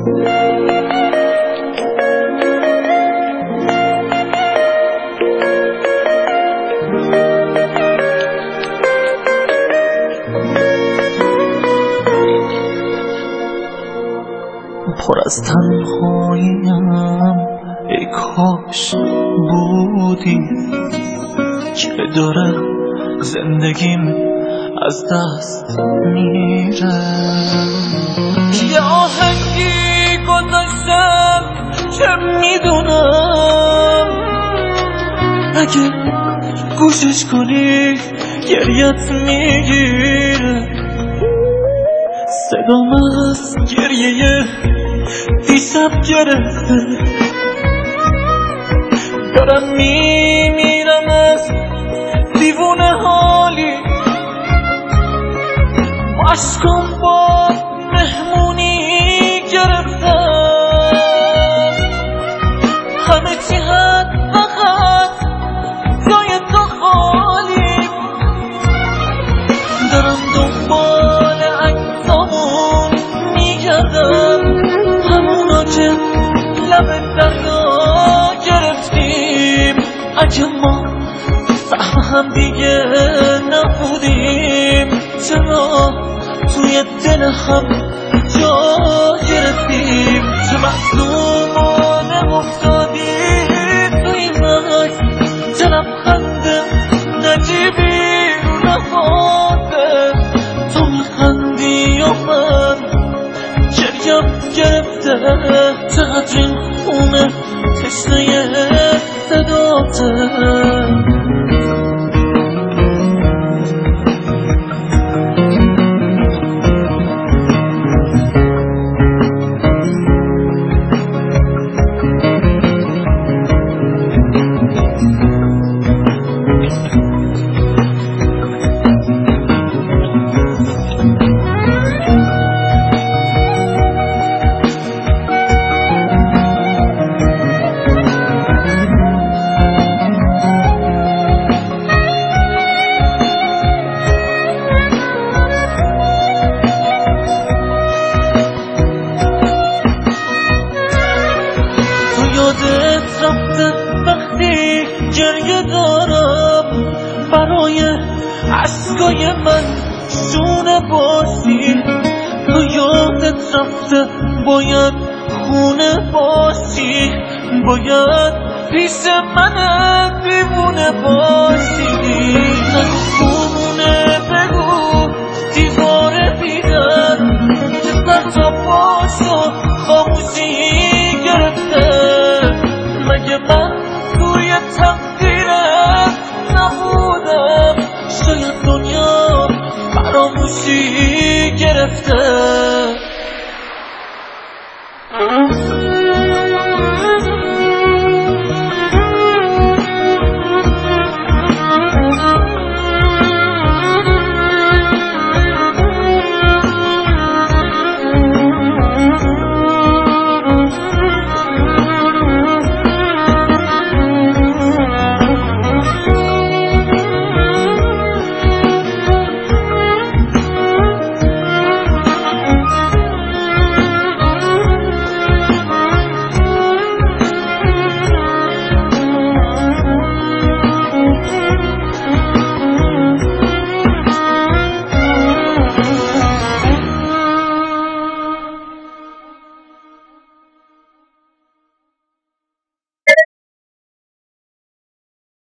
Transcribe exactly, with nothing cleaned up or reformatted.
پر از تنهاییم، ای کاش بودی که داره زندگیم از دست میره. یه آهنگی گذاشتم که میدونم اگه گوشش کنی گریت میگیره. صدام از گریه دیشب گرفته، دارم میمیرم از دیوونه حالی. عشقم با مهمونی گرفتم، همه چی هست فقط جای تو خالی. دارم دنبال عکسامون میگردم، همونا که لب دریا گرفتیم. اگه ما فهم هم دیگه نبودیم، چرا توی دل هم جا گرفتیم؟ چه مظلومانه افتادی تو این رنگ، چه لبخند نجیبی رو نهاده. تو میخندی یا من گریم گرفته؟ چقدر این خونه تشنه صداته. یادت رفته وقتی گریه دارم، برای عشقای من شونه باشی. تو یادت رفته باید خونه باشی، باید پیش من دیوونه باشی. نگو خونه بگو دیواره بیدن که سر تا پاشو خاموشی گرفته. مگه من توی تقدیرم نبودم؟ شاید دنیا فراموشی گرفته.